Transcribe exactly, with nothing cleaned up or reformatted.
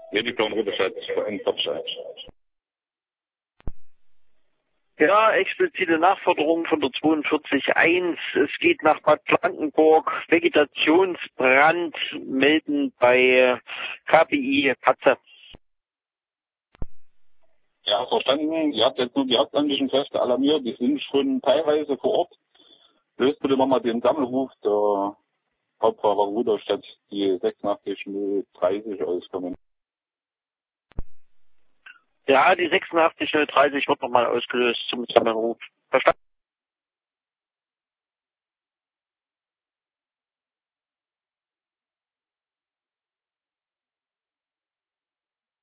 Mediplan Rüberstadt, V N Topstadt. Ja, explizite Nachforderung von der zweiundvierzig Punkt eins. Es geht nach Bad Blankenburg. Vegetationsbrand melden bei K P I Katze. Ja, verstanden. Ihr habt jetzt nur die hauptamtlichen Kräfte alarmiert. Die sind schon teilweise vor Ort. Löst bitte nochmal den Sammelruf der Hauptfahrer Rüberstadt, die sechsundachtzig null dreißig auskommen. Ja, die sechsundachtzig null dreißig wird nochmal ausgelöst zum Sammelruf. Verstanden?